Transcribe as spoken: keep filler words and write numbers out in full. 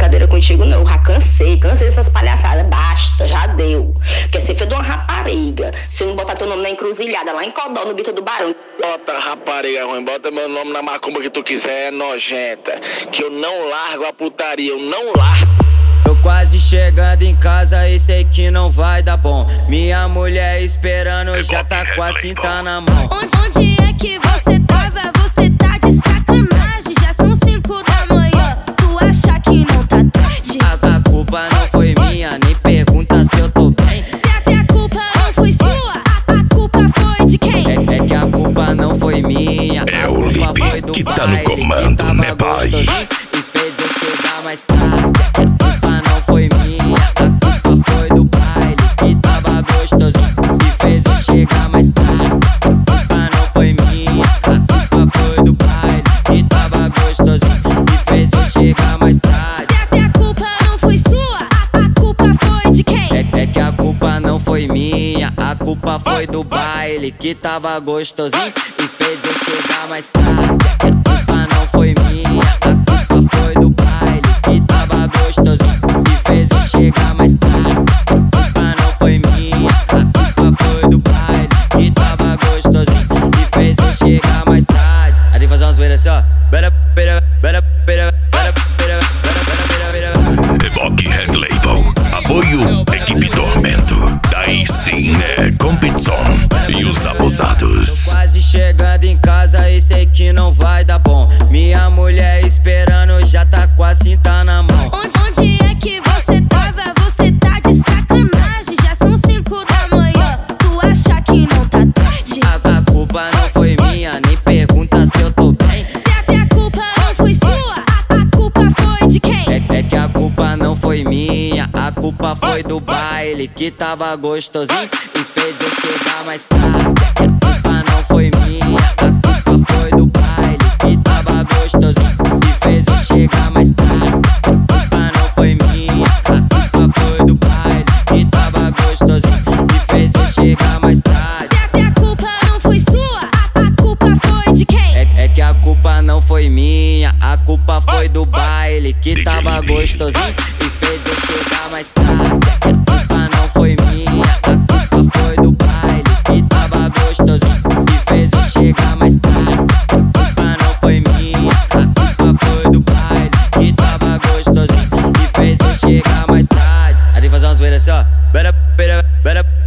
brincadeira contigo não, eu já cansei, cansei dessas palhaçadas, basta, já deu. Quer ser filho de uma rapariga, se eu não botar teu nome na encruzilhada, lá em Codó, no Bita do Barão. Bota rapariga ruim, bota meu nome na macumba que tu quiser, é nojenta, que eu não largo a putaria, eu não largo. Tô quase chegando em casa e sei que não vai dar bom. Minha mulher esperando, já tá com a cinta na mão. Onde, onde é que você tava? Você tá de sacanagem. Já são cinco da manhã, tu acha que não tá tarde? A, a culpa não foi minha, nem pergunta se eu tô bem. Até a culpa não foi sua, a, a culpa foi de quem? É, é que a culpa não foi minha. É o Lipe que tá no comando, né, pai? E fez eu chegar mais tarde. A culpa não foi minha, a culpa foi do baile que tava gostosinho e fez eu chegar mais tarde. A culpa não foi minha, a culpa foi do baile que tava gostosinho e fez eu chegar mais tarde. Até a culpa não foi sua, a, a culpa foi de quem? É, é que a culpa não foi minha, a culpa foi do baile que tava gostosinho e fez eu chegar mais tarde. A culpa não foi minha, a culpa foi do baile que tava gostosinho e fez eu chegar mais tarde. A culpa não foi minha, a culpa foi do baile que tava gostosinho e fez eu chegar mais tarde. Aí tem que fazer umas zoeiras assim, ó. Bera, bera, bera, bera, bera, bera, bera, bera, bera. Evoque Red Label, apoio Equipe Tormento. Daí sim é competição e os abusados. Tô quase chegando em casa e sei que não vai dar bom. Minha mulher esperando, já tá com a cinta na mão. Onde, onde é que você tava? Você tá de sacanagem. Já são cinco da manhã, tu acha que não tá tarde? A, a culpa não foi minha, nem pergunta se eu tô bem. Até a culpa não foi sua, a, a culpa foi de quem? É, é que a culpa não foi minha, a culpa foi do baile que tava gostosinho e fez eu chegar mais tarde. A culpa não foi minha, a culpa foi do baile que tava gostosinho e fez eu chegar mais tarde. A culpa não foi minha, a culpa foi do baile que tava gostosinho e fez eu chegar mais tarde. Até a culpa não foi sua, a, a culpa foi de quem? É, é que a culpa não foi minha, a culpa foi do baile que tava gostosinho e fez eu chegar mais tarde. A culpa não foi minha, a culpa foi do baile que tava gostosinho e fez eu chegar mais tarde. A culpa não foi minha, a culpa foi do baile que tava gostosinho e fez eu chegar mais tarde. Aí tem que fazer umas zoeiras assim, ó. Bera, bera, bera.